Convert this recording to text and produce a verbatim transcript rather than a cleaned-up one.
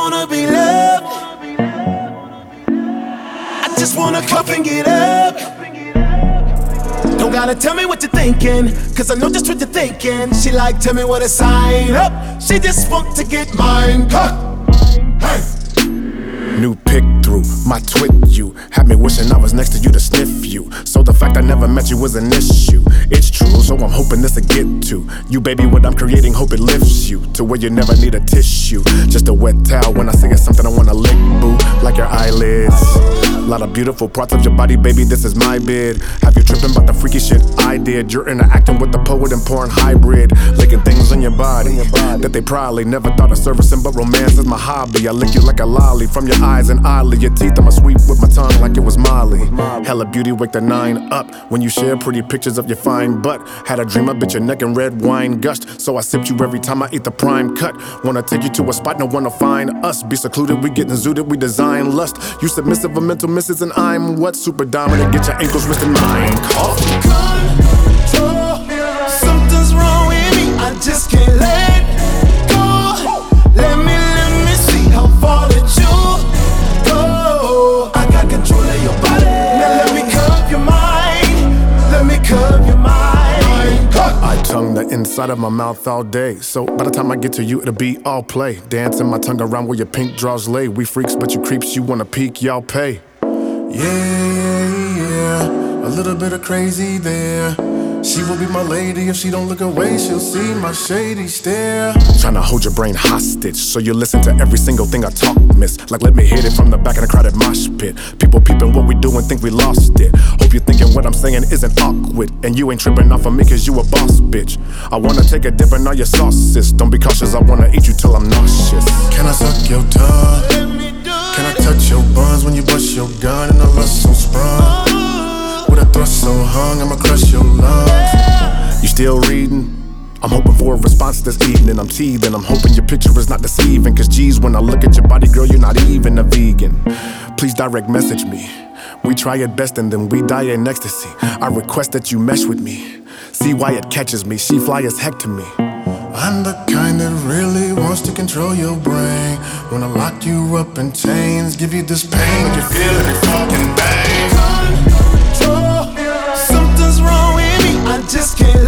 wanna be loved. I just wanna cuff and get up. Don't gotta tell me what you're thinking, cause I know just what you're thinking. She like, tell me what to sign up. She just want to get mine cut. Hey. New pick through my twit, you had me wishing I was next to you to sniff you. So the fact I never met you was an issue. It's true, so I'm hoping this will get to you, baby. What I'm creating, hope it lifts you to where you never need a tissue. Just a wet towel when I say it's something I wanna lick, boo, like your eyelids. A lot of beautiful parts of your body, baby, this is my bid. Have you tripping about the freaky shit I did? You're interacting with the poet and porn hybrid, licking things on your body that they probably never thought of servicing, but romance is my hobby. I lick you like a lolly from your eyes and oddly your teeth. I'ma sweep with my tongue like it was Molly. Hella beauty, wake the nine up when you share pretty pictures of your fine butt. Had a dream, I bit your neck and red wine gushed, so I sipped you every time I eat the prime cut. Wanna take you to a spot, no one to find us. Be secluded, we getting zooted, we design lust. You submissive, a mental missus, and I'm what? Super dominant, get your ankles, wrist, and mine. Off control, something's wrong with me, I just can't let go. Let me, let me see how far that you go. I got control of your body. Now let me curb your mind. Let me curb your mind. I tongue the inside of my mouth all day, so by the time I get to you, it'll be all play. Dancing my tongue around where your pink draws lay. We freaks, but you creeps, you wanna peek, y'all pay. Yeah, yeah, a little bit of crazy there. She will be my lady, if she don't look away, she'll see my shady stare. Tryna hold your brain hostage, so you listen to every single thing I talk, miss. Like let me hit it from the back of the crowded mosh pit. People peeping what we do and think we lost it. Hope you're thinking what I'm saying isn't awkward, and you ain't tripping off of me cause you a boss, bitch. I wanna take a dip in all your sauces. Don't be cautious, I wanna eat you till I'm nauseous. Can I suck your tongue? Can I touch your buns when you bust your gun and the lust so sprung? With a thrust so hung, I'ma crush your lungs. You still reading? I'm hoping for a response this evening. I'm teething, I'm hoping your picture is not deceiving. Cause geez, when I look at your body, girl, you're not even a vegan. Please direct message me. We try it best and then we die in ecstasy. I request that you mesh with me. See why it catches me, she fly as heck to me. I'm the kind that really wants to control your brain. Wanna lock you up in chains, give you this pain when you feel it fucking bang. Control, something's wrong with me, I just can't